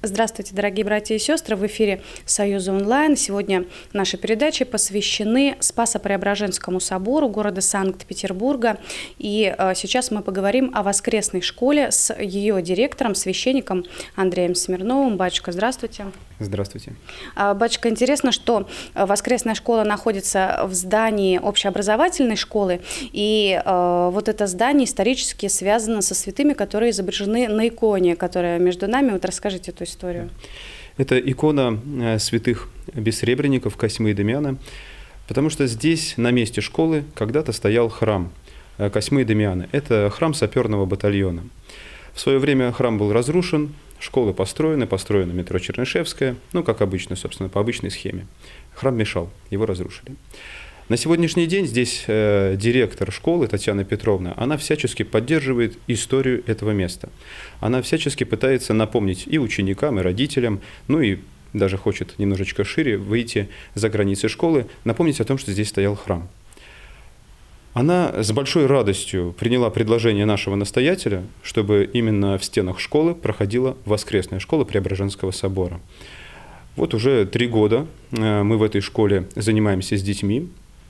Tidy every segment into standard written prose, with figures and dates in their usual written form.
Здравствуйте, дорогие братья и сестры! В эфире Союза онлайн. Сегодня наши передачи посвящены Спасо-Преображенскому собору города Санкт-Петербурга. И сейчас мы поговорим о воскресной школе с ее директором, священником Андреем Смирновым. Батюшка, здравствуйте! Здравствуйте. Батюшка, интересно, что воскресная школа находится в здании общеобразовательной школы, и вот это здание исторически связано со святыми, которые изображены на иконе, которая между нами. Вот расскажите эту историю. Это икона святых бессребренников Косьмы и Дамиана, потому что здесь, на месте школы, когда-то стоял храм Косьмы и Дамиана. Это храм саперного батальона. В свое время храм был разрушен, школы построены метро Чернышевская, как обычно, собственно, по обычной схеме. Храм мешал, его разрушили. На сегодняшний день здесь директор школы Татьяна Петровна, она всячески поддерживает историю этого места. Она всячески пытается напомнить и ученикам, и родителям, и даже хочет немножечко шире выйти за границы школы, напомнить о том, что здесь стоял храм. Она с большой радостью приняла предложение нашего настоятеля, чтобы именно в стенах школы проходила воскресная школа Преображенского собора. Вот уже 3 года мы в этой школе занимаемся с детьми.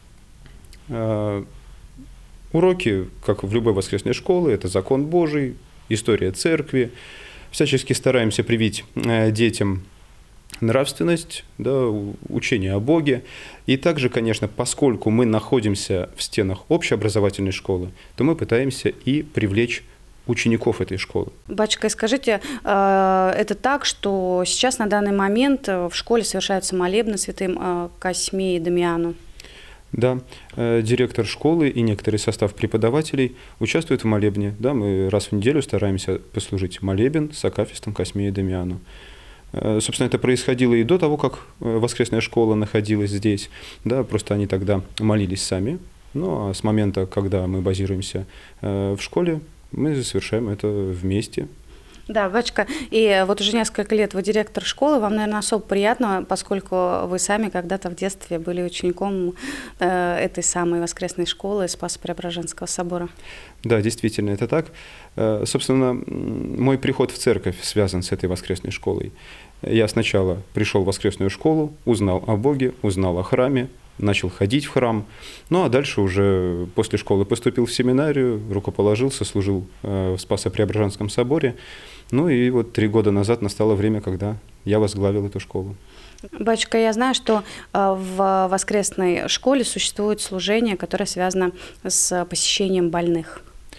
Уроки, как в любой воскресной школе, это закон Божий, история церкви. Всячески стараемся привить детям нравственность, учение о Боге. И также, конечно, поскольку мы находимся в стенах общеобразовательной школы, то мы пытаемся и привлечь учеников этой школы. Батюшка, скажите, это так, что сейчас на данный момент в школе совершаются молебны святым Косьме и Дамиану? Да, директор школы и некоторый состав преподавателей участвуют в молебне. Да, мы раз в неделю стараемся послужить молебен с акафистом Косьме и Дамиану. Собственно, это происходило и до того, как воскресная школа находилась здесь. Да, просто они тогда молились сами. А с момента, когда мы базируемся в школе, мы совершаем это вместе. Да, батюшка, и вот уже несколько лет вы директор школы, вам, наверное, особо приятно, поскольку вы сами когда-то в детстве были учеником этой самой воскресной школы Спасо-Преображенского собора. Да, действительно, это так. Собственно, мой приход в церковь связан с этой воскресной школой. Я сначала пришел в воскресную школу, узнал о Боге, узнал о храме, начал ходить в храм, а дальше уже после школы поступил в семинарию, рукоположился, служил в Спасо-Преображенском соборе. И вот 3 года назад настало время, когда я возглавил эту школу. Батюшка, я знаю, что в воскресной школе существует служение, которое связано с посещением больных.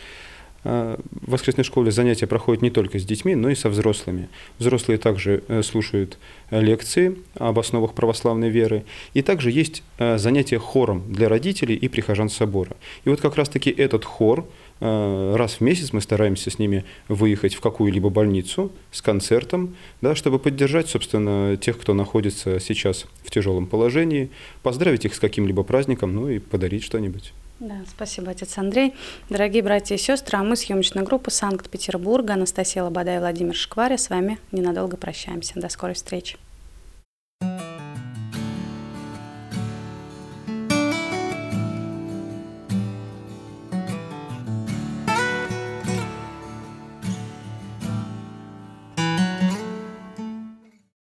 В воскресной школе занятия проходят не только с детьми, но и со взрослыми. Взрослые также слушают лекции об основах православной веры. И также есть занятия хором для родителей и прихожан собора. И вот как раз-таки этот хор, раз в месяц мы стараемся с ними выехать в какую-либо больницу с концертом, чтобы поддержать, собственно, тех, кто находится сейчас в тяжелом положении, поздравить их с каким-либо праздником, и подарить что-нибудь. Да, спасибо, отец Андрей. Дорогие братья и сестры, мы, съемочная группа Санкт-Петербурга, Анастасия Лобода и Владимир Шкваря, с вами ненадолго прощаемся. До скорой встречи.